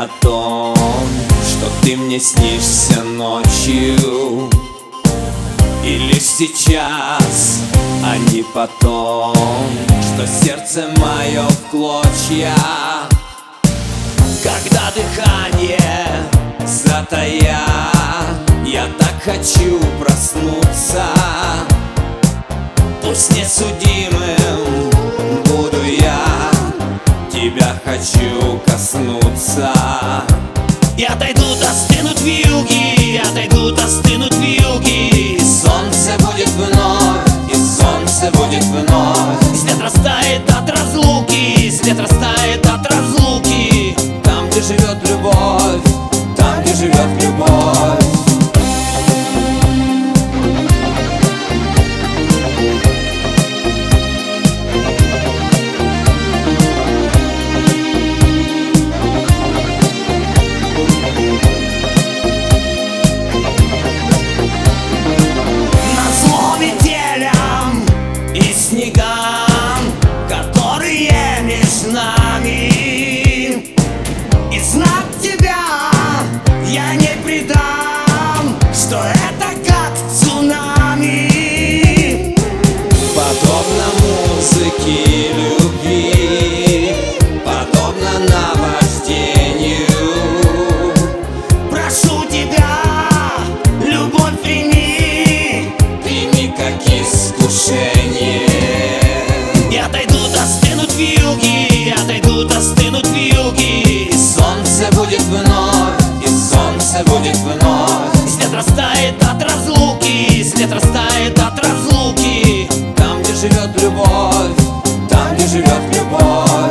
о том, что ты мне снишься ночью, и лишь сейчас, а не потом, что сердце мое в клочья. Когда дыхание затая, я так хочу проснуться. Пусть несудимым буду я, тебя хочу коснуться. И отойдут, остынут вьюги, отойдут, остынут вьюги. Солнце будет вновь, и солнце будет вновь. Свет растает от разлуки, свет растает от разлуки. Там, где живет любовь, там, где живет любовь. Снегам, которые между нами, и знак тебя я не предам, что это как цунами. Подобно музыке любви, подобно наваждению, прошу тебя, любовь прими, прими как искушение. Отойдут, остынут вьюги. Солнце будет вновь, и солнце будет вновь. Свет растает от разлуки, свет растает от разлуки. Там, где живет любовь, там, где живет любовь.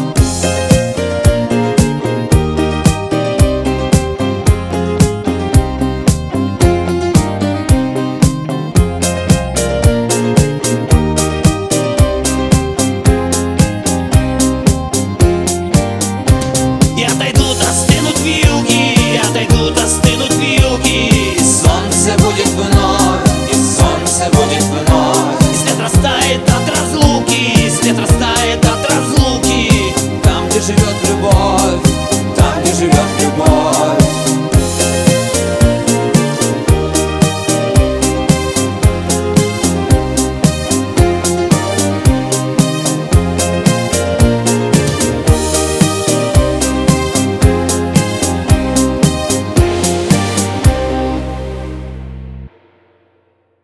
Отойдут, остынут вьюги. Солнце будет вновь, и солнце будет вновь. Свет растает от разлуки, свет растает от разлуки. Там, где живет любовь, там, где живет любовь.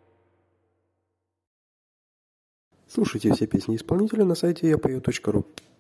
Слушайте все песни исполнителя на сайте yapою.ru.